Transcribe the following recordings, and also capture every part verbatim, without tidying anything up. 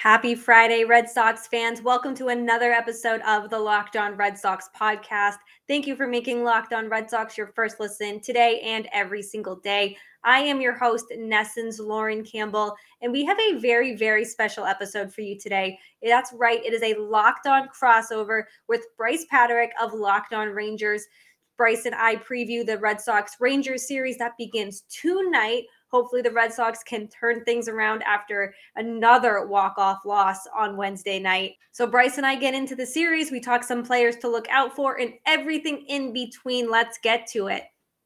Happy Friday, Red Sox fans. Welcome to another episode of the Locked On Red Sox podcast. Thank you for making Locked On Red Sox your first listen today and every single day. I am your host, Nessens Lauren Campbell, and we have a very, very special episode for you today. That's right, it is a Locked On crossover with Bryce Patrick of Locked On Rangers. Bryce and I preview the Red Sox Rangers series that begins tonight. Hopefully the Red Sox can turn things around after another walk-off loss on Wednesday night. So Bryce and I get into the series. We talk some players to look out for and everything in between. Let's get to it.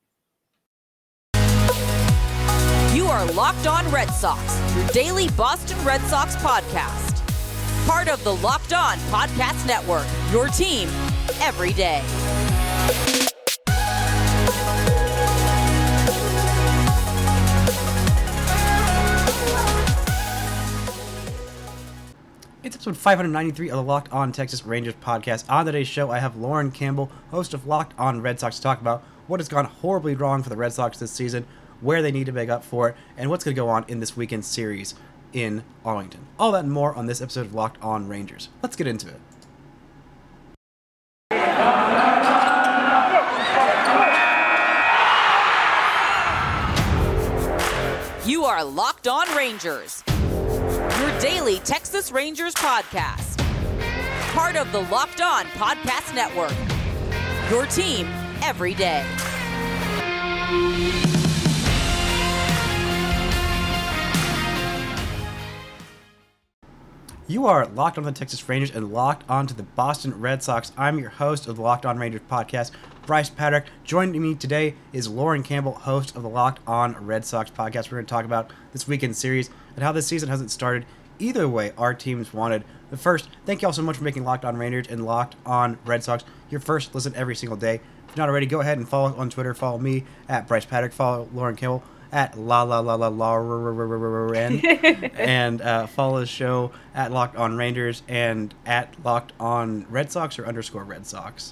You are Locked On Red Sox, your daily Boston Red Sox podcast. Part of the Locked On Podcast Network, your team every day. It's episode five ninety-three of the Locked On Texas Rangers podcast. On today's show, I have Lauren Campbell, host of Locked On Red Sox, to talk about what has gone horribly wrong for the Red Sox this season, where they need to make up for it, and what's going to go on in this weekend series in Arlington. All that and more on this episode of Locked On Rangers. Let's get into it. You are Locked On Rangers, your daily Texas Rangers podcast. Part of the Locked On Podcast Network, your team every day. You are Locked On the Texas Rangers and Locked On to the Boston Red Sox. I'm your host of the Locked On Rangers podcast, Bryce Patrick. Joining me today is Lauren Campbell, host of the Locked On Red Sox podcast. We're going to talk about this weekend series and how this season hasn't started either way our teams wanted. But first, thank you all so much for making Locked On Rangers and Locked On Red Sox your first listen every single day. If you're not already, go ahead and follow us on Twitter. Follow me at Bryce Patrick. Follow Lauren Campbell at la la la la Lauren, and uh, follow the show at Locked On Rangers and at Locked On Red Sox or underscore Red Sox.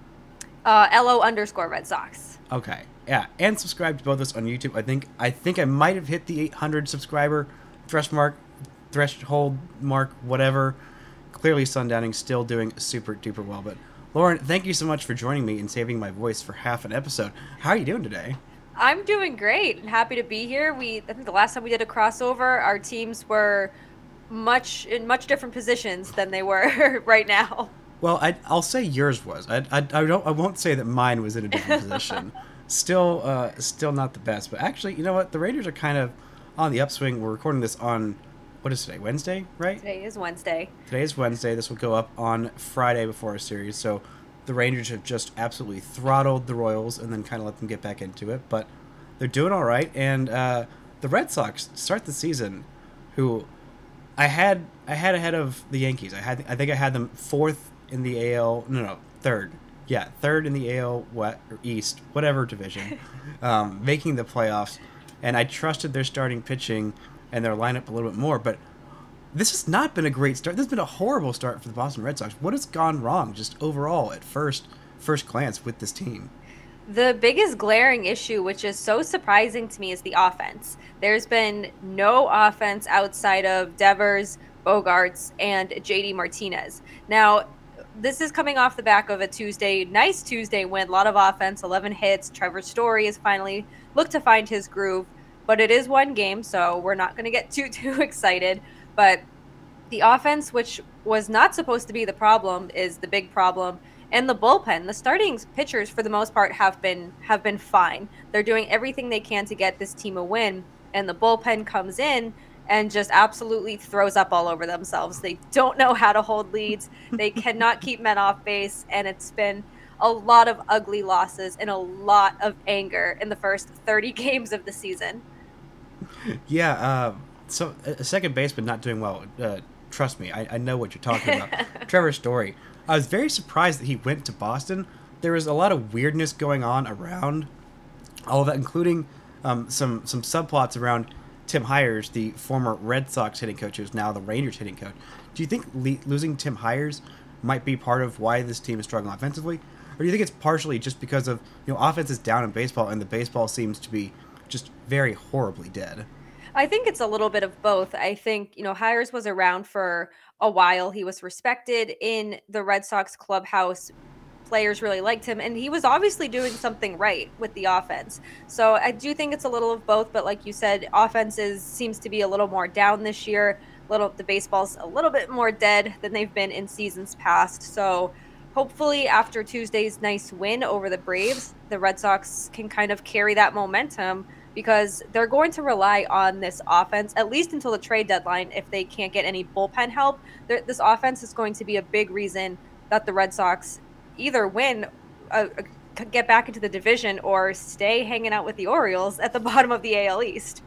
Uh, L O underscore Red Sox. Okay, yeah, and subscribe to both of us on YouTube. I think I think I might have hit the eight hundred subscriber thresh mark, threshold mark, whatever. Clearly, Sundowning's still doing super duper well. But Lauren, thank you so much for joining me and saving my voice for half an episode. How are you doing today? I'm doing great and happy to be here. We I think the last time we did a crossover, our teams were much in much different positions than they were right now. Well, I, I'll say yours was. I, I, I don't. I won't say that mine was in a different position. Still, uh, still not the best. But actually, you know what? The Rangers are kind of on the upswing. We're recording this on what is today? Wednesday, right? Today is Wednesday. Today is Wednesday. This will go up on Friday before our series. So the Rangers have just absolutely throttled the Royals and then kind of let them get back into it. But they're doing all right. And uh, the Red Sox start the season, who I had I had ahead of the Yankees. I had I think I had them fourth in the A L. No, no, third. Yeah, third in the A L West or East, whatever division, um, making the playoffs. And I trusted their starting pitching and their lineup a little bit more. But this has not been a great start. This has been a horrible start for the Boston Red Sox. What has gone wrong, just overall, at first first glance with this team? The biggest glaring issue, which is so surprising to me, is the offense. There's been no offense outside of Devers, Bogarts, and J D Martinez. Now, this is coming off the back of a Tuesday, nice Tuesday win, a lot of offense, eleven hits. Trevor Story has finally looked to find his groove, but it is one game, so we're not going to get too, too excited. But the offense, which was not supposed to be the problem, is the big problem. And the bullpen, the starting pitchers for the most part have been have been fine. They're doing everything they can to get this team a win, and the bullpen comes in and just absolutely throws up all over themselves. They don't know how to hold leads. They cannot keep men off base, and it's been a lot of ugly losses and a lot of anger in the first thirty games of the season. Yeah, uh, so a second baseman not doing well. Uh, trust me, I, I know what you're talking about. Trevor Story. I was very surprised that he went to Boston. There was a lot of weirdness going on around all of that, including um, some some subplots around Tim Hires, the former Red Sox hitting coach, who's now the Rangers hitting coach. Do you think le- losing Tim Hires might be part of why this team is struggling offensively? Or do you think it's partially just because of, you know, offense is down in baseball and the baseball seems to be just very horribly dead? I think it's a little bit of both. I think, you know, Hires was around for a while. He was respected in the Red Sox clubhouse. Players really liked him, and he was obviously doing something right with the offense. So I do think it's a little of both, but like you said, offenses seems to be a little more down this year. Little the baseball's a little bit more dead than they've been in seasons past. So hopefully after Tuesday's nice win over the Braves, the Red Sox can kind of carry that momentum because they're going to rely on this offense at least until the trade deadline. If they can't get any bullpen help, this offense is going to be a big reason that the Red Sox either win, uh, get back into the division, or stay hanging out with the Orioles at the bottom of the A L East.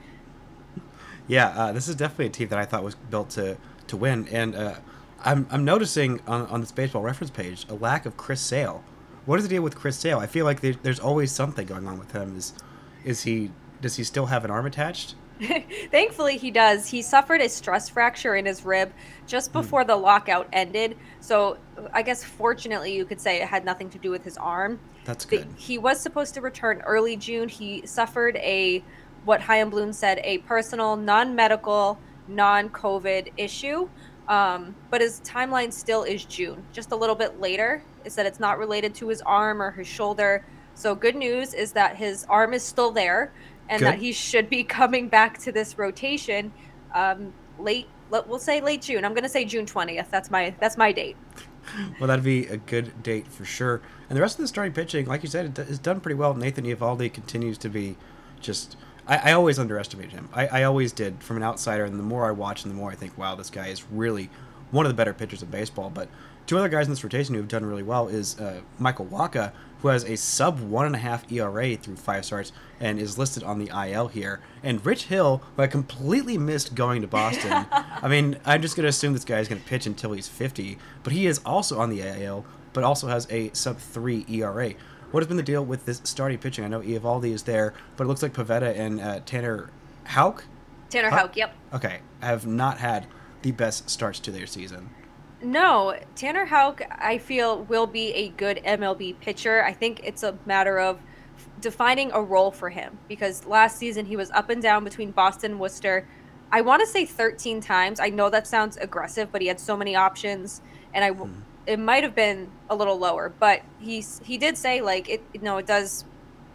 Yeah, uh, this is definitely a team that I thought was built to to win, and uh, I'm I'm noticing on, on this baseball reference page a lack of Chris Sale. What is the deal with Chris Sale? I feel like there, there's always something going on with him. Is is he does he still have an arm attached? Thankfully, he does. He suffered a stress fracture in his rib just before mm. the lockout ended. So I guess fortunately, you could say it had nothing to do with his arm. That's good. The, he was supposed to return early June. He suffered a, what Chaim Bloom said, a personal, non-medical, non-COVID issue. Um, but his timeline still is June, just a little bit later. Is that it's not related to his arm or his shoulder. So good news is that his arm is still there, and Good. that he should be coming back to this rotation um, late. We'll say late June. I'm going to say June twentieth. That's my that's my date. Well, that'd be a good date for sure. And the rest of the starting pitching, like you said, is done pretty well. Nathan Eovaldi continues to be just. I, I always underestimated him. I, I always did from an outsider, and the more I watch, and the more I think, wow, this guy is really one of the better pitchers in baseball. But two other guys in this rotation who have done really well is uh, Michael Wacha, who has a sub one and a half E R A through five starts and is listed on the I L here, and Rich Hill, who I completely missed going to Boston. I mean, I'm just going to assume this guy is going to pitch until he's fifty, but he is also on the I L, but also has a sub three E R A. What has been the deal with this starting pitching? I know Eovaldi is there, but it looks like Pivetta and uh, Tanner Houck? Tanner Houck, Houck, yep. Okay, have not had the best starts to their season. No, Tanner Houck, I feel, will be a good M L B pitcher. I think it's a matter of defining a role for him, because last season he was up and down between Boston and Worcester. I want to say thirteen times. I know that sounds aggressive, but he had so many options, and I hmm. it might have been a little lower, but he's he did say, like, it you know it does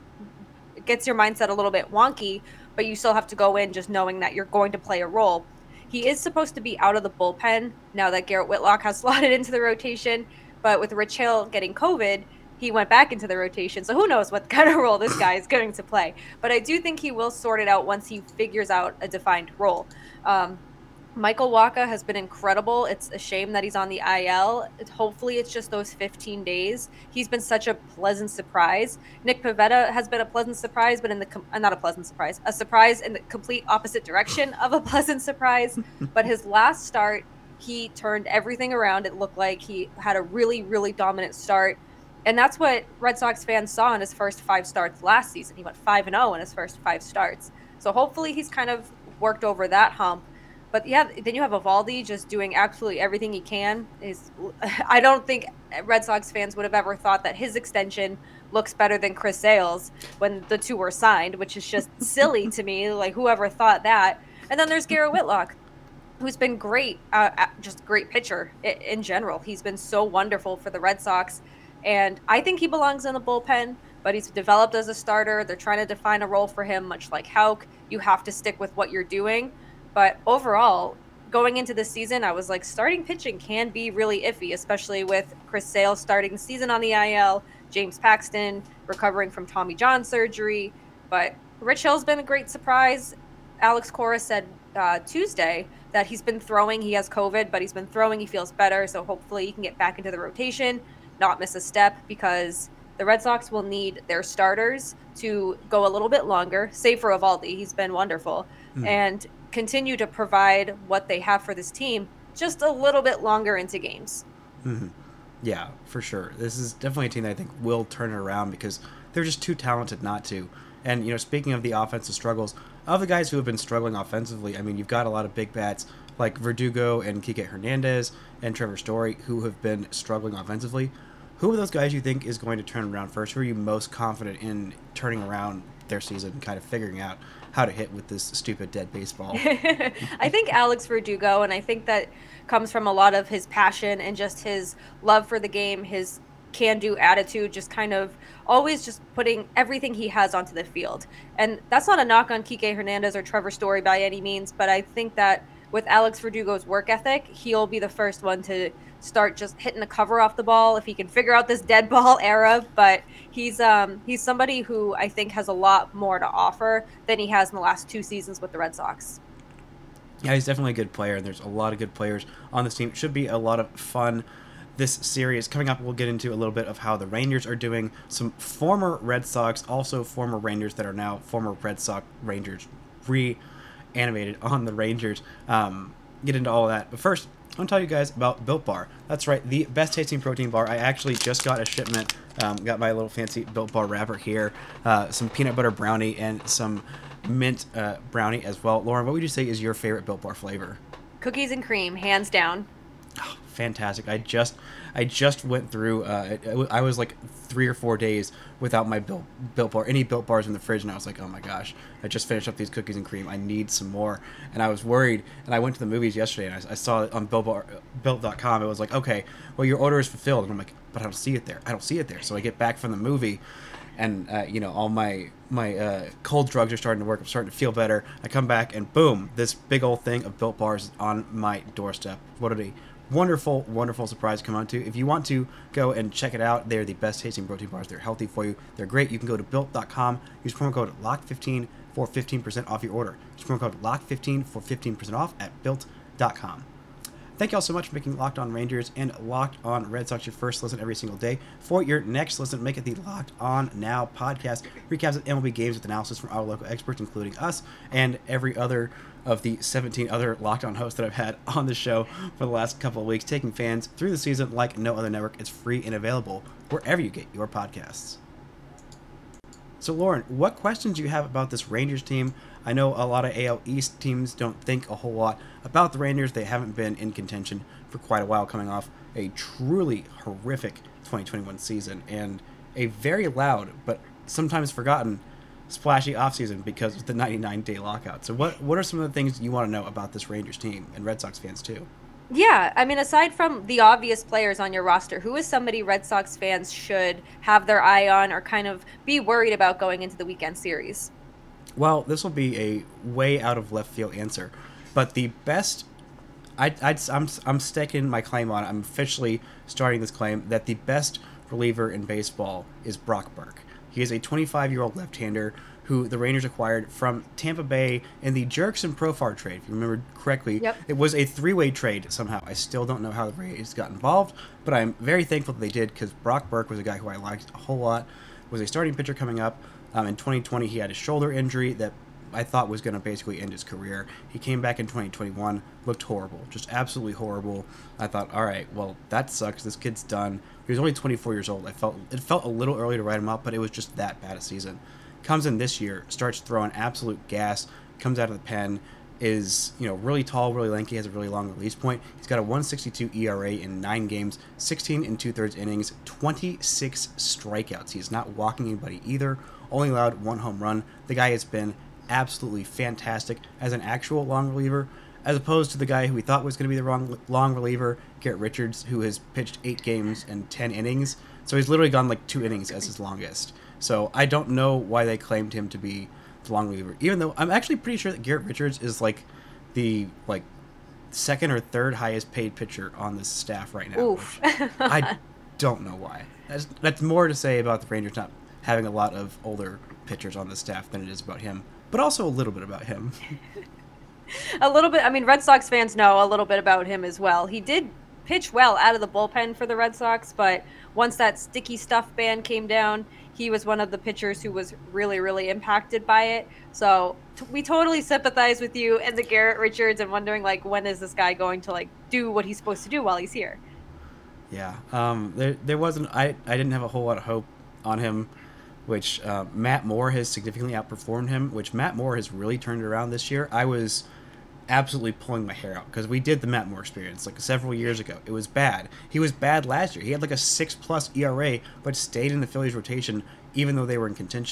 it gets your mindset a little bit wonky, but you still have to go in just knowing that you're going to play a role. He is supposed to be out of the bullpen now that Garrett Whitlock has slotted into the rotation, but with Rich Hill getting COVID, he went back into the rotation. So who knows what kind of role this guy is going to play. But I do think he will sort it out once he figures out a defined role. Um, Michael Wacha has been incredible. It's a shame that he's on the I L. It, hopefully it's just those fifteen days. He's been such a pleasant surprise. Nick Pivetta has been a pleasant surprise, but in the com- uh, not a pleasant surprise, a surprise in the complete opposite direction of a pleasant surprise. But his last start, he turned everything around. It looked like he had a really, really dominant start. And that's what Red Sox fans saw in his first five starts last season. He went five and oh in his first five starts. So hopefully he's kind of worked over that hump. But yeah, then you have Eovaldi just doing absolutely everything he can. Is I don't think Red Sox fans would have ever thought that his extension looks better than Chris Sale's when the two were signed, which is just silly to me. Like, whoever thought that? And then there's Garrett Whitlock, who's been great, uh, just great pitcher in general. He's been so wonderful for the Red Sox, and I think he belongs in the bullpen. But he's developed as a starter. They're trying to define a role for him, much like Houck. You have to stick with what you're doing. But overall, going into the season, I was like, starting pitching can be really iffy, especially with Chris Sale starting the season on the I L, James Paxton recovering from Tommy John surgery. But Rich Hill's been a great surprise. Alex Cora said uh, Tuesday that he's been throwing. He has COVID, but he's been throwing. He feels better. So hopefully he can get back into the rotation, not miss a step, because the Red Sox will need their starters to go a little bit longer, save for Eovaldi. He's been wonderful. Mm. And continue to provide what they have for this team just a little bit longer into games. Mm-hmm. Yeah, for sure. This is definitely a team that I think will turn it around because they're just too talented not to. And, you know, speaking of the offensive struggles, of the guys who have been struggling offensively, I mean, you've got a lot of big bats like Verdugo and Kike Hernandez and Trevor Story who have been struggling offensively. Who are those guys you think is going to turn around first? Who are you most confident in turning around their season kind of figuring out how to hit with this stupid dead baseball. I think Alex Verdugo, and I think that comes from a lot of his passion and just his love for the game, his can-do attitude, just kind of always just putting everything he has onto the field. And that's not a knock on Kike Hernandez or Trevor Story by any means, but I think that with Alex Verdugo's work ethic, he'll be the first one to start just hitting the cover off the ball if he can figure out this dead ball era. But he's um he's somebody who I think has a lot more to offer than he has in the last two seasons with the Red Sox. Yeah, he's definitely a good player, and there's a lot of good players on this team. It should be a lot of fun. This series coming up, we'll get into a little bit of how the Rangers are doing. Some former Red Sox, also former Rangers that are now former Red Sox Rangers, reanimated on the Rangers. Um, get into all of that. But first, I want to tell you guys about Built Bar. That's right, the best tasting protein bar. I actually just got a shipment. Um, got my little fancy Built Bar wrapper here. Uh, some peanut butter brownie and some mint uh, brownie as well. Lauren, what would you say is your favorite Built Bar flavor? Cookies and cream, hands down. Oh, fantastic. I just I just went through uh, I was like three or four days without my built built bar any built bars in the fridge, and I was like, oh my gosh, I just finished up these cookies and cream, I need some more. And I was worried, and I went to the movies yesterday, and I, I saw it on built bar, built dot com. It was like, okay, well, your order is fulfilled. And I'm like, but I don't see it there I don't see it there So I get back from the movie, and uh, you know, all my my uh, cold drugs are starting to work. I'm starting to feel better. I come back, and boom, this big old thing of Built Bars is on my doorstep. What a wonderful, wonderful surprise to come on to. If you want to go and check it out, they're the best tasting protein bars. They're healthy for you. They're great. You can go to built dot com. Use promo code lock fifteen for fifteen percent off your order. Use promo code lock fifteen for fifteen percent off at built dot com. Thank you all so much for making Locked On Rangers and Locked On Red Sox your first listen every single day. For your next listen, make it the Locked On Now podcast. Recaps of M L B games with analysis from our local experts, including us and every other of the seventeen other Locked On hosts that I've had on the show for the last couple of weeks, taking fans through the season like no other network. It's free and available wherever you get your podcasts. So, Lauren, what questions do you have about this Rangers team? I know a lot of A L East teams don't think a whole lot about the Rangers. They haven't been in contention for quite a while, coming off a truly horrific twenty twenty-one season and a very loud but sometimes forgotten splashy offseason because of the ninety-nine day lockout. So what what are some of the things you want to know about this Rangers team, and Red Sox fans too? Yeah, I mean, aside from the obvious players on your roster, who is somebody Red Sox fans should have their eye on or kind of be worried about going into the weekend series? Well, this will be a way out of left field answer, but the best, I, I'd, I'm, I'm staking my claim on it. I'm officially starting this claim that the best reliever in baseball is Brock Burke. He is a twenty-five-year-old left-hander who the Rangers acquired from Tampa Bay in the Jurickson Profar trade. If you remember correctly, yep. It was a three-way trade somehow. I still don't know how the Rays got involved, but I'm very thankful that they did, because Brock Burke was a guy who I liked a whole lot, was a starting pitcher coming up. Um, in twenty twenty, he had a shoulder injury that I thought was going to basically end his career. He came back in twenty twenty-one, looked horrible, just absolutely horrible. I thought, all right, well, that sucks. This kid's done. He was only twenty-four years old. I felt it felt a little early to write him up, but it was just that bad a season. Comes in this year, starts throwing absolute gas, comes out of the pen, is, you know, really tall, really lanky, has a really long release point. He's got a one sixty-two E R A in nine games, sixteen and two-thirds innings, twenty-six strikeouts. He's not walking anybody either, only allowed one home run. The guy has been absolutely fantastic as an actual long reliever, as opposed to the guy who we thought was going to be the wrong long reliever, Garrett Richards, who has pitched eight games and ten innings. So he's literally gone like two innings as his longest. So I don't know why they claimed him to be the long reliever, even though I'm actually pretty sure that Garrett Richards is like the like second or third highest paid pitcher on this staff right now. Oof. I don't know why. That's, that's more to say about the Rangers not having a lot of older pitchers on the staff than it is about him, but also a little bit about him. A little bit. I mean, Red Sox fans know a little bit about him as well. He did pitch well out of the bullpen for the Red Sox, but once that sticky stuff ban came down, he was one of the pitchers who was really, really impacted by it. So t- we totally sympathize with you and the Garrett Richards and wondering, like, when is this guy going to, like, do what he's supposed to do while he's here? Yeah. Um, there, there wasn't, I, I didn't have a whole lot of hope on him, which uh, Matt Moore has significantly outperformed him, which Matt Moore has really turned around this year. I was absolutely pulling my hair out because we did the Matt Moore experience like several years ago. It was bad. He was bad last year. He had like a six plus E R A, but stayed in the Phillies rotation even though they were in contention.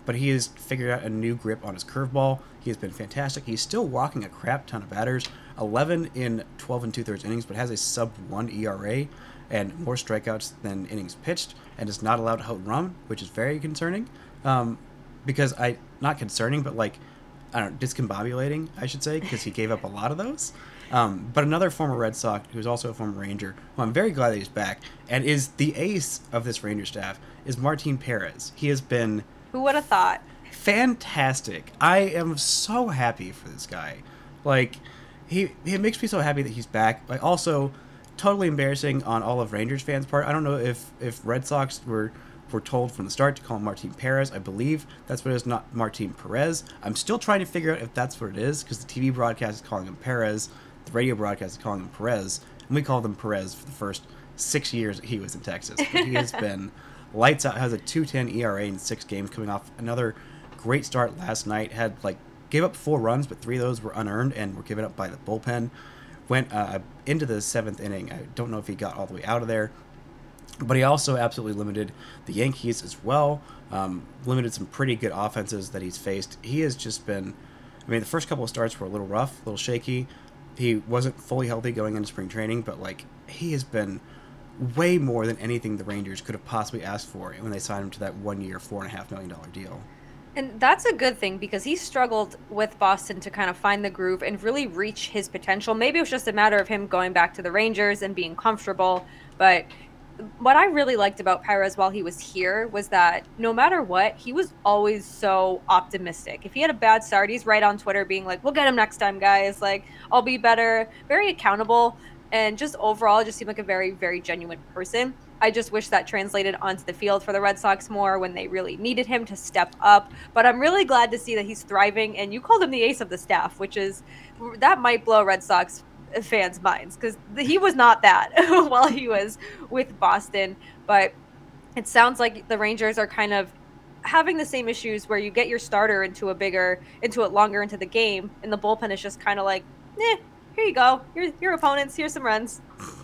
but he has figured out a new grip on his curveball. He has been fantastic. He's still walking a crap ton of batters, eleven in twelve and two-thirds innings, but has a sub one E R A and more strikeouts than innings pitched, and is not allowed to hit run, which is very concerning. Um, because I, not concerning, but like, I don't know, discombobulating, I should say, because he gave up a lot of those. Um, but another former Red Sox, who's also a former Ranger, who I'm very glad that he's back, and is the ace of this Ranger staff, is Martin Perez. He has been... Who would have thought? Fantastic. I am so happy for this guy. Like, he he makes me so happy that he's back. Like, also, totally embarrassing on all of Rangers fans' part. I don't know if, if Red Sox were... were told from the start to call him Martin Perez. I believe that's what it is, not Martin Perez. I'm still trying to figure out if that's what it is, because the T V broadcast is calling him Perez, the radio broadcast is calling him Perez, and we called him Perez for the first six years he was in Texas. But he has been lights out, has a two ten E R A in six games, coming off another great start last night. Had, like, gave up four runs, but three of those were unearned and were given up by the bullpen. Went uh, into the seventh inning. I don't know if he got all the way out of there, but he also absolutely limited the Yankees as well. Um, limited some pretty good offenses that he's faced. He has just been... I mean, the first couple of starts were a little rough, a little shaky. He wasn't fully healthy going into spring training, but, like, he has been way more than anything the Rangers could have possibly asked for when they signed him to that one-year, four point five million dollars deal. And that's a good thing, because he struggled with Boston to kind of find the groove and really reach his potential. Maybe it was just a matter of him going back to the Rangers and being comfortable, but... what I really liked about Perez while he was here was that no matter what, he was always so optimistic. If he had a bad start, he's right on Twitter being like, we'll get him next time, guys. Like, I'll be better. Very accountable. And just overall, just seemed like a very, very genuine person. I just wish that translated onto the field for the Red Sox more when they really needed him to step up. But I'm really glad to see that he's thriving. And you called him the ace of the staff, which is, that might blow Red Sox fans' minds, because he was not that while he was with Boston. But it sounds like the Rangers are kind of having the same issues where you get your starter into a bigger, into it longer into the game, and the bullpen is just kind of like, eh, here you go, your your opponents, here's some runs.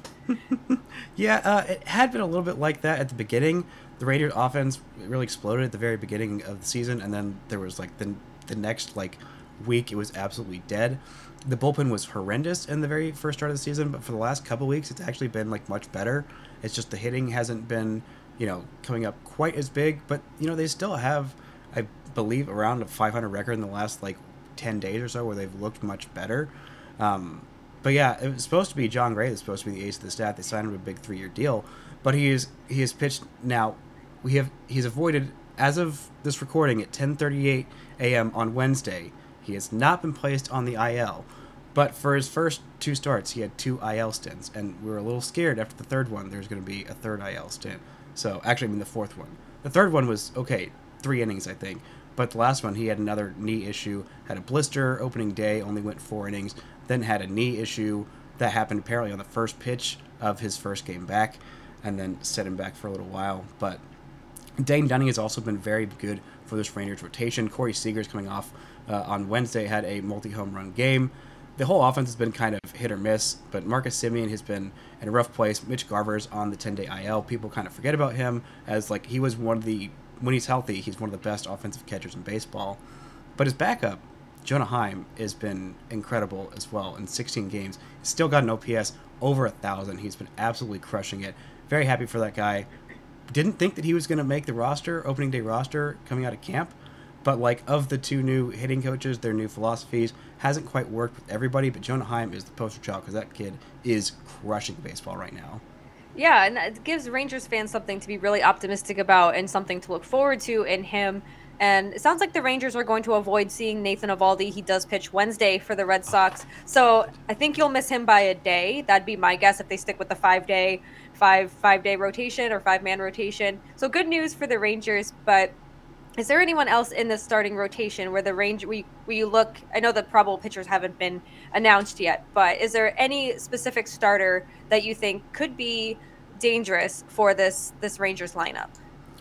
yeah, uh, it had been a little bit like that at the beginning. The Rangers offense really exploded at the very beginning of the season, and then there was like the the next like week it was absolutely dead. The bullpen was horrendous in the very first start of the season, but for the last couple weeks, it's actually been like much better. It's just the hitting hasn't been, you know, coming up quite as big, but you know they still have, I believe, around a five hundred record in the last like ten days or so, where they've looked much better. Um, but yeah, it was supposed to be John Gray that's supposed to be the ace of the staff. They signed him to a big three-year deal, but he is he has pitched now. We have he's avoided, as of this recording at ten thirty-eight a.m. on Wednesday. He has not been placed on the I L, but for his first two starts, he had two I L stints, and we were a little scared after the third one there's going to be a third I L stint. So, actually, I mean the fourth one. The third one was, okay, three innings, I think, but the last one, he had another knee issue, had a blister opening day, only went four innings, then had a knee issue that happened apparently on the first pitch of his first game back, and then set him back for a little while. But Dane Dunning has also been very good for this Rangers rotation. Corey Seager's coming off uh, on Wednesday, had a multi-home run game. The whole offense has been kind of hit or miss, but Marcus Semien has been in a rough place. Mitch Garver's on the ten-day I L. People kind of forget about him as, like, he was one of the, when he's healthy, he's one of the best offensive catchers in baseball. But his backup, Jonah Heim, has been incredible as well in sixteen games. He's still got an O P S over one thousand. He's been absolutely crushing it. Very happy for that guy. Didn't think that he was going to make the roster, opening day roster, coming out of camp. But, like, of the two new hitting coaches, their new philosophies, hasn't quite worked with everybody, but Jonah Heim is the poster child, because that kid is crushing baseball right now. Yeah, and it gives Rangers fans something to be really optimistic about and something to look forward to in him. And it sounds like the Rangers are going to avoid seeing Nathan Eovaldi. He does pitch Wednesday for the Red Sox. So I think you'll miss him by a day. That'd be my guess if they stick with the five-day, five, five-day rotation or five-man rotation. So good news for the Rangers, but is there anyone else in the starting rotation where the range we we look? I know the probable pitchers haven't been announced yet, but is there any specific starter that you think could be dangerous for this this Rangers lineup?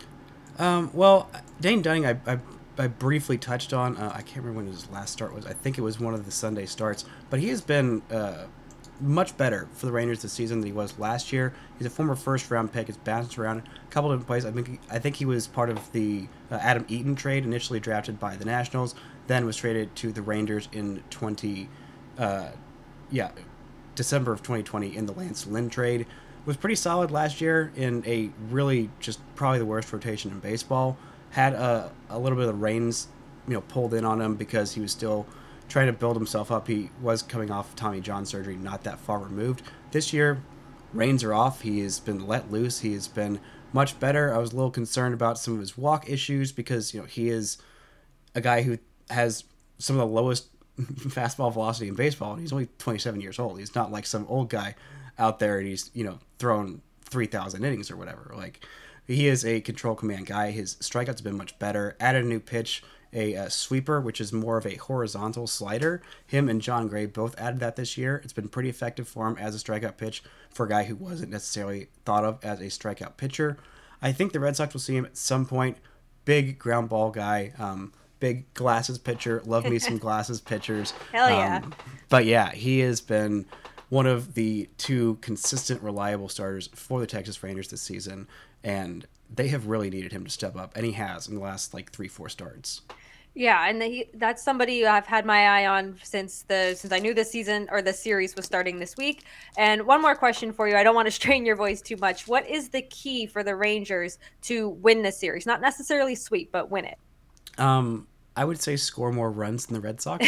Um, well, Dane Dunning, I, I, I briefly touched on. Uh, I can't remember when his last start was. I think it was one of the Sunday starts, but he has been uh, much better for the Rangers this season than he was last year. He's a former first round pick. He's bounced around a couple different places. I think I think he was part of the uh, Adam Eaton trade, initially drafted by the Nationals, then was traded to the Rangers in twenty, uh, yeah, December of twenty twenty in the Lance Lynn trade. Was pretty solid last year in a really just probably the worst rotation in baseball. Had a, a little bit of the reins, you know, pulled in on him because he was still trying to build himself up. He was coming off Tommy John surgery, not that far removed. This year, reins are off. He has been let loose. He has been much better. I was a little concerned about some of his walk issues because, you know, he is a guy who has some of the lowest fastball velocity in baseball, and he's only twenty-seven years old. He's not like some old guy out there and he's, you know, thrown three thousand innings or whatever. Like, he is a control command guy. His strikeouts have been much better. Added a new pitch, a uh, sweeper, which is more of a horizontal slider. Him and John Gray both added that this year. It's been pretty effective for him as a strikeout pitch for a guy who wasn't necessarily thought of as a strikeout pitcher. I think the Red Sox will see him at some point. Big ground ball guy, um, big glasses pitcher. Love me some glasses pitchers. Hell yeah. Um, but yeah, he has been one of the two consistent, reliable starters for the Texas Rangers this season, and they have really needed him to step up, and he has in the last like three, four starts. Yeah, and the, that's somebody I've had my eye on since the since I knew the season or the series was starting this week. And one more question for you. I don't want to strain your voice too much. What is the key for the Rangers to win this series? Not necessarily sweep, but win it. Um, I would say score more runs than the Red Sox.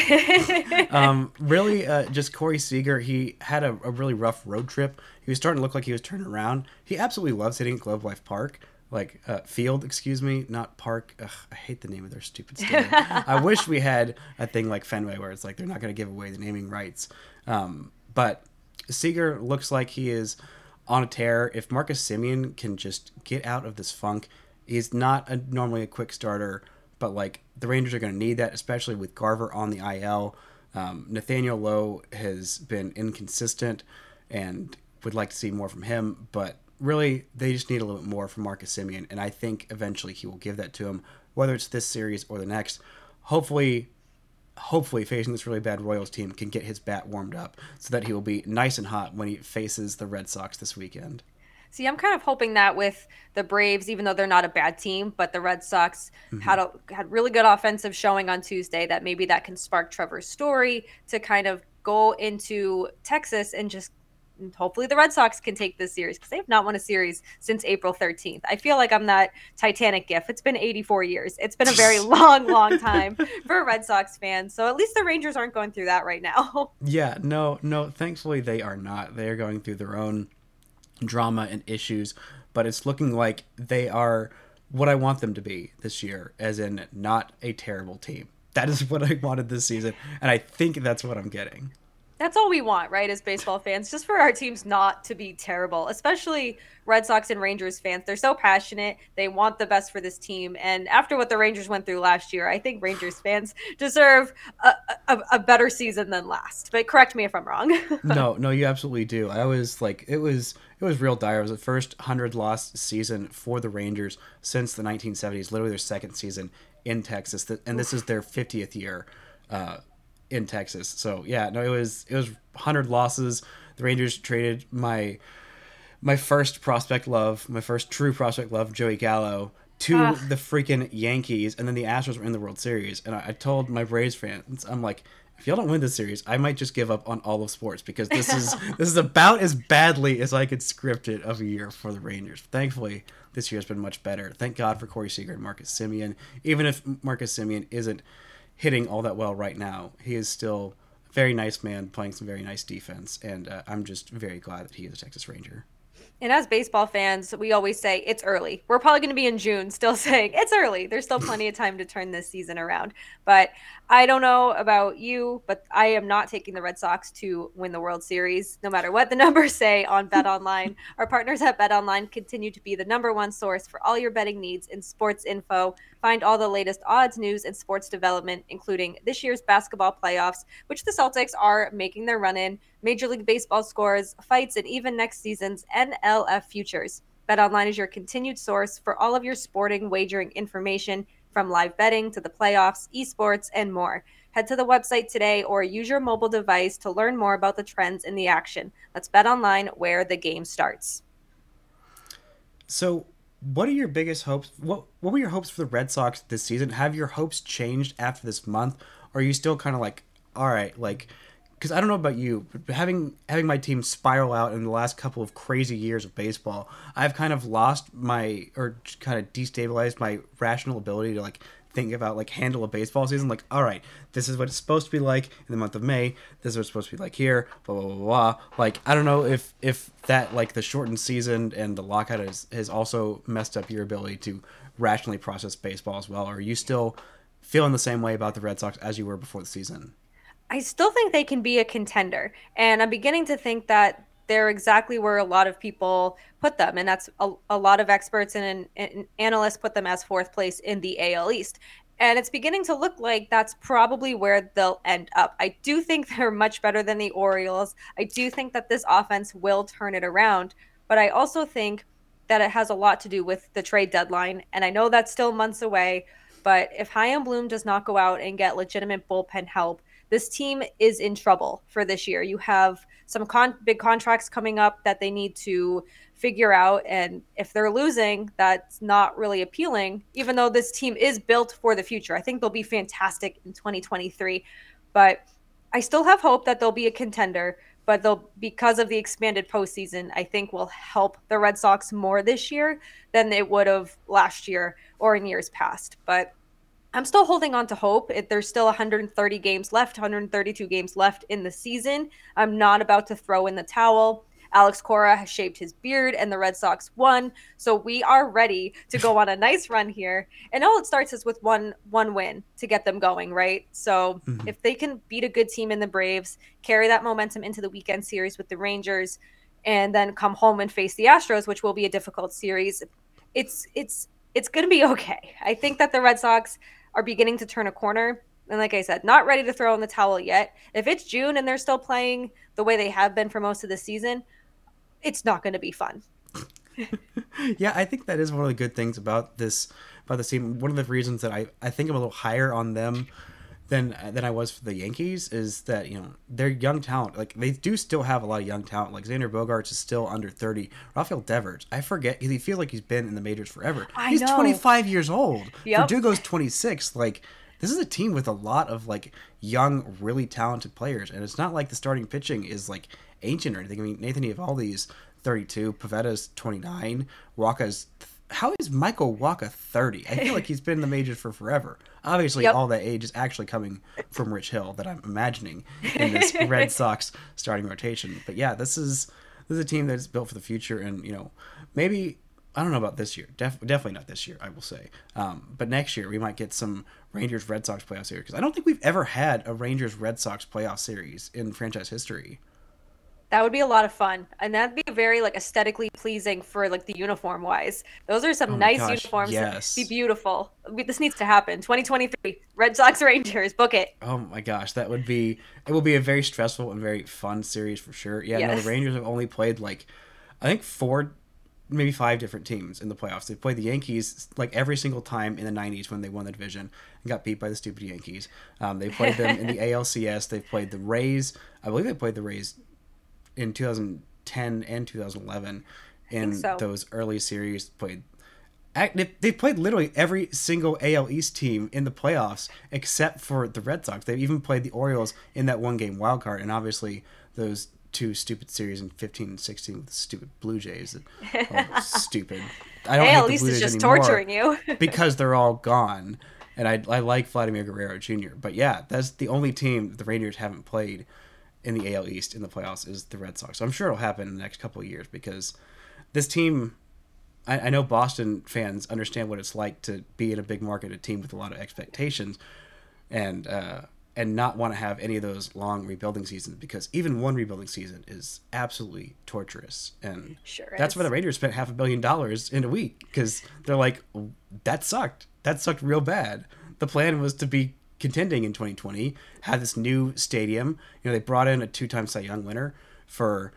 um, really, uh, just Corey Seager, he had a, a really rough road trip. He was starting to look like he was turning around. He absolutely loves hitting at Globe Life Park. Like, uh, Field, excuse me, not Park. Ugh, I hate the name of their stupid stadium. I wish we had a thing like Fenway where it's like they're not going to give away the naming rights. Um, but Seager looks like he is on a tear. If Marcus Semien can just get out of this funk, he's not a, normally a quick starter, but like the Rangers are going to need that, especially with Garver on the I L. Um, Nathaniel Lowe has been inconsistent and would like to see more from him, but really they just need a little bit more from Marcus Semien, and I think eventually he will give that to him, whether it's this series or the next. Hopefully, hopefully facing this really bad Royals team can get his bat warmed up so that he will be nice and hot when he faces the Red Sox this weekend. See, I'm kind of hoping that with the Braves, even though they're not a bad team, but the Red Sox mm-hmm. had a had really good offensive showing on Tuesday, that maybe that can spark Trevor's story to kind of go into Texas and just hopefully the Red Sox can take this series, because they've not won a series since April thirteenth. I feel like I'm that Titanic gif. It's been eighty-four years. It's been a very long, long time for Red Sox fans. So at least the Rangers aren't going through that right now. Yeah, no, no, thankfully they are not. They are going through their own drama and issues, but it's looking like they are what I want them to be this year, as in not a terrible team. That is what I wanted this season, and I think that's what I'm getting. That's all we want, right, as baseball fans, just for our teams not to be terrible, especially Red Sox and Rangers fans. They're so passionate. They want the best for this team. And after what the Rangers went through last year, I think Rangers fans deserve a, a, a better season than last. But correct me if I'm wrong. no, no, you absolutely do. I was like, it was it was real dire. It was the first one hundred loss season for the Rangers since the nineteen seventies, literally their second season in Texas. And this is their fiftieth year uh in Texas. So yeah, no, it was it was one hundred losses. The Rangers traded my my first prospect love, my first true prospect love, Joey Gallo, to uh. the freaking Yankees, and then the Astros were in the World Series. And I, I told my Braves fans, I'm like, if y'all don't win this series, I might just give up on all of sports, because this is this is about as badly as I could script it of a year for the Rangers. Thankfully, this year has been much better. Thank God for Corey Seager and Marcus Semien. Even if Marcus Semien isn't hitting all that well right now, he is still a very nice man playing some very nice defense, and uh, I'm just very glad that he is a Texas Ranger. And as baseball fans, we always say it's early. We're probably going to be in June still saying it's early. There's still plenty of time to turn this season around. But I don't know about you, but I am not taking the Red Sox to win the World Series, no matter what the numbers say on BetOnline. Our partners at BetOnline continue to be the number one source for all your betting needs in sports info. Find all the latest odds, news, and sports development, including this year's basketball playoffs, which the Celtics are making their run in, Major League Baseball scores, fights, and even next season's N L F futures. BetOnline is your continued source for all of your sporting wagering information, from live betting to the playoffs, esports, and more. Head to the website today or use your mobile device to learn more about the trends in the action. Let's bet online where the game starts. So, what are your biggest hopes? What What were your hopes for the Red Sox this season? Have your hopes changed after this month? Or are you still kind of like, all right, like, because I don't know about you, but having having my team spiral out in the last couple of crazy years of baseball, I've kind of lost my or kind of destabilized my rational ability to like think about like handle a baseball season. Like, all right, this is what it's supposed to be like in the month of May. This is what it's supposed to be like here. Blah blah blah blah. Like, I don't know if if that like the shortened season and the lockout has has also messed up your ability to rationally process baseball as well. Or are you still feeling the same way about the Red Sox as you were before the season? I still think they can be a contender. And I'm beginning to think that they're exactly where a lot of people put them. And that's a, a lot of experts and, and analysts put them as fourth place in the A L East. And it's beginning to look like that's probably where they'll end up. I do think they're much better than the Orioles. I do think that this offense will turn it around. But I also think that it has a lot to do with the trade deadline. And I know that's still months away. But if Chaim Bloom does not go out and get legitimate bullpen help, this team is in trouble for this year. You have some con- big contracts coming up that they need to figure out. And if they're losing, that's not really appealing, even though this team is built for the future. I think they'll be fantastic in twenty twenty-three. But I still have hope that they'll be a contender. But they'll, because of the expanded postseason, I think will help the Red Sox more this year than it would have last year or in years past. But I'm still holding on to hope. It, there's still one hundred thirty games left, one hundred thirty-two games left in the season. I'm not about to throw in the towel. Alex Cora has shaved his beard and the Red Sox won. So we are ready to go on a nice run here. And all it starts is with one one win to get them going, right? So Mm-hmm. if they can beat a good team in the Braves, carry that momentum into the weekend series with the Rangers, and then come home and face the Astros, which will be a difficult series, it's it's it's going to be okay. I think that the Red Sox are beginning to turn a corner. And like I said, not ready to throw in the towel yet. If it's June and they're still playing the way they have been for most of the season, it's not going to be fun. Yeah, I think that is one of the good things about this about this team. One of the reasons that I, I think I'm a little higher on them than than I was for the Yankees is that, you know, they're young talent. Like, they do still have a lot of young talent. Like, Xander Bogaerts is still under thirty. Rafael Devers, I forget, he feels like he's been in the majors forever. I He's know. twenty-five years old. Yep. Verdugo's twenty-six. Like, this is a team with a lot of like young, really talented players, and it's not like the starting pitching is like ancient or anything. I mean, Nathan Eovaldi's thirty-two, Pavetta's twenty-nine, Waka's. How is Michael Waka thirty? I feel like he's been in the majors for forever. Obviously, Yep. all that age is actually coming from Rich Hill that I'm imagining in this Red Sox starting rotation. But yeah, this is this is a team that is built for the future, and, you know, maybe I don't know about this year. Def, definitely not this year, I will say. Um, but next year we might get some Rangers Red Sox playoff series, because I don't think we've ever had a Rangers Red Sox playoff series in franchise history. That would be a lot of fun. And that'd be very like aesthetically pleasing for like the uniform wise. Those are some Oh my nice gosh, uniforms. yes. Be beautiful. This needs to happen. twenty twenty-three Red Sox Rangers. Book it. Oh my gosh, that would be it will be a very stressful and very fun series for sure. Yeah, no, Yes. the Rangers have only played like I think four maybe five different teams in the playoffs. They've played the Yankees like every single time in the nineties when they won the division and got beat by the stupid Yankees. Um, they played them in the A L C S. They've played the Rays. I believe they played the Rays in two thousand ten and two thousand eleven in so. those early series. Played They they played literally every single A L East team in the playoffs except for the Red Sox. They've even played the Orioles in that one game wild card, and obviously those two stupid series in fifteen and sixteen with the stupid Blue Jays. Oh, stupid. I don't Hey, hate at the least Blue it's Jays just anymore torturing you. because they're all gone, and I I like Vladimir Guerrero Junior But yeah, that's the only team the Rangers haven't played in the A L East in the playoffs is the Red Sox. So I'm sure it'll happen in the next couple of years, because this team, I, I know Boston fans understand what it's like to be in a big market, a team with a lot of expectations, and uh, and not want to have any of those long rebuilding seasons, because even one rebuilding season is absolutely torturous. And Sure that's is. why the Rangers spent half a billion dollars in a week, because they're like, that sucked. That sucked real bad. The plan was to be contending in twenty twenty, had this new stadium. You know, they brought in a two-time Cy Young winner for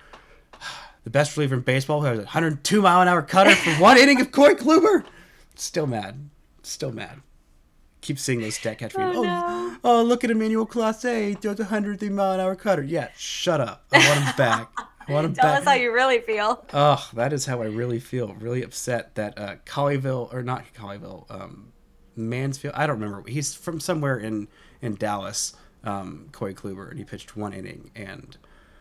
the best reliever in baseball, who has a one hundred two mile an hour cutter for one inning of Corey Kluber. Still mad. Still mad. keep seeing those stat catch Oh, videos. Oh, no. oh, look at Emmanuel Clase. He throws a one hundred three mile an hour cutter. Yeah, shut up. I want him back. I want him Tell back. us how you really feel. Oh, that is how I really feel. Really upset that uh, Colleyville, or not Colleyville, um, Mansfield, I don't remember. He's from somewhere in, in Dallas, um, Corey Kluber, and he pitched one inning. And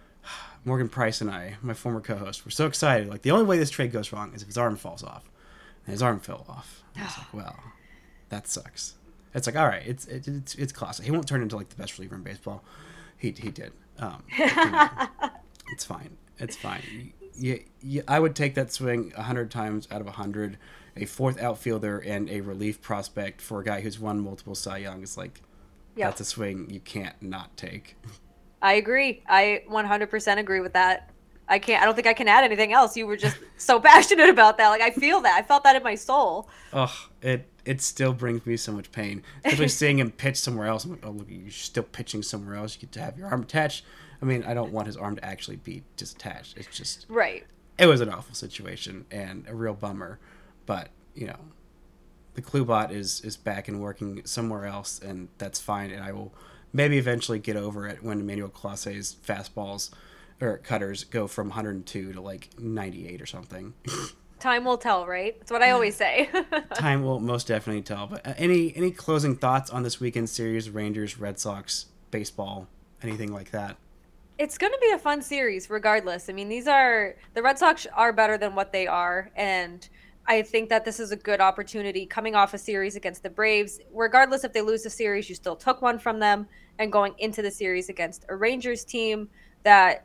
Morgan Price and I, my former co-host, were so excited. Like, the only way this trade goes wrong is if his arm falls off. And his arm fell off. And I was like, well, that sucks. It's like, all right, it's it, it's it's classic. He won't turn into like the best reliever in baseball. He he did. Um, but, you know, it's fine. It's fine. You, you, I would take that swing a hundred times out of a hundred. A fourth outfielder and a relief prospect for a guy who's won multiple Cy Young is like, yep. That's a swing you can't not take. I agree. I one hundred percent agree with that. I can't. I don't think I can add anything else. You were just so passionate about that. Like, I feel that. I felt that in my soul. Oh, it it still brings me so much pain, especially seeing him pitch somewhere else. I'm like, oh, look, you're still pitching somewhere else. You get to have your arm attached. I mean, I don't want his arm to actually be disattached. It's just right. It was an awful situation and a real bummer, but you know, the Klubot is is back and working somewhere else, and that's fine. And I will maybe eventually get over it when Emmanuel Clase's fastballs or cutters go from one hundred two to like ninety-eight or something. Time will tell, right? That's what I always say. Time will most definitely tell. But uh, any any closing thoughts on this weekend series? Rangers, Red Sox, baseball, anything like that? It's going to be a fun series regardless. I mean, these are the Red Sox are better than what they are, and I think that this is a good opportunity coming off a series against the Braves. Regardless if they lose the series, you still took one from them, and going into the series against a Rangers team that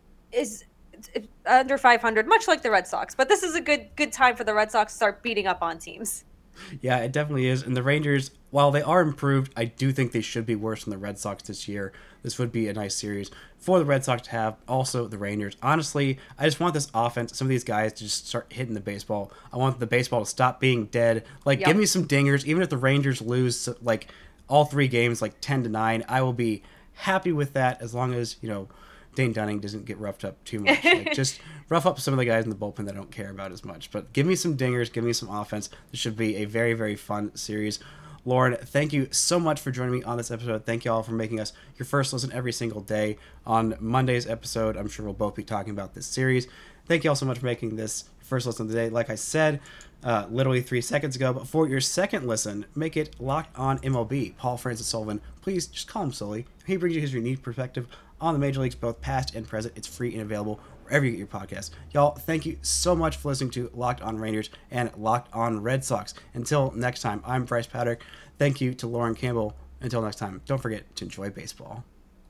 is under five hundred, much like the Red Sox. But this is a good good time for the Red Sox to start beating up on teams. Yeah, it definitely is. And the Rangers, while they are improved, I do think they should be worse than the Red Sox this year. This would be a nice series for the Red Sox to have. Also, the Rangers. Honestly, I just want this offense, some of these guys to just start hitting the baseball. I want the baseball to stop being dead. Like, yep. Give me some dingers. Even if the Rangers lose, like, all three games, like ten to nine, I will be happy with that as long as, you know, Dane Dunning doesn't get roughed up too much. Like, just rough up some of the guys in the bullpen that I don't care about as much. But give me some dingers. Give me some offense. This should be a very, very fun series. Lauren, thank you so much for joining me on this episode. Thank you all for making us your first listen every single day. On Monday's episode, I'm sure we'll both be talking about this series. Thank you all so much for making this first listen of the day. Like I said, uh, literally three seconds ago, but for your second listen, make it Locked On M L B. Paul Francis Sullivan, please just call him Sully. He brings you his unique perspective on the major leagues, both past and present. It's free and available wherever you get your podcasts. Y'all, thank you so much for listening to Locked On Rangers and Locked On Red Sox. Until next time, I'm Bryce Patrick. Thank you to Lauren Campbell. Until next time, don't forget to enjoy baseball.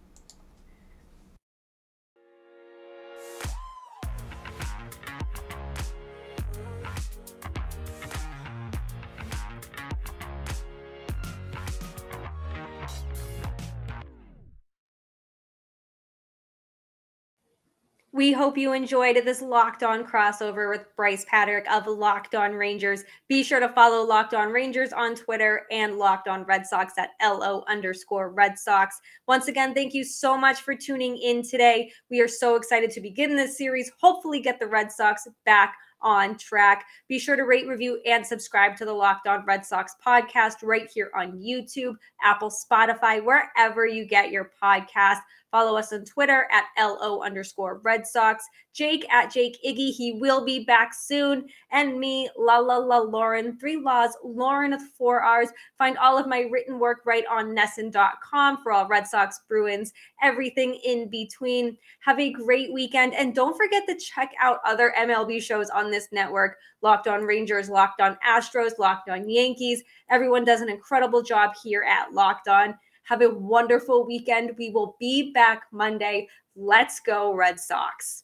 We hope you enjoyed this Locked On crossover with Bryce Patrick of Locked On Rangers. Be sure to follow Locked On Rangers on Twitter and Locked On Red Sox at L O underscore Red Sox. Once again, thank you so much for tuning in today. We are so excited to begin this series. Hopefully get the Red Sox back on track. Be sure to rate, review, and subscribe to the Locked On Red Sox podcast right here on YouTube, Apple, Spotify, wherever you get your podcast. Follow us on Twitter at L O underscore Red Sox. Jake at Jake Iggy. He will be back soon. And me, La La La Lauren. Three Laws, Lauren with four R's. Find all of my written work right on Nesson dot com for all Red Sox, Bruins, everything in between. Have a great weekend. And don't forget to check out other M L B shows on this network. Locked On Rangers, Locked On Astros, Locked On Yankees. Everyone does an incredible job here at Locked On. Have a wonderful weekend. We will be back Monday. Let's go, Red Sox.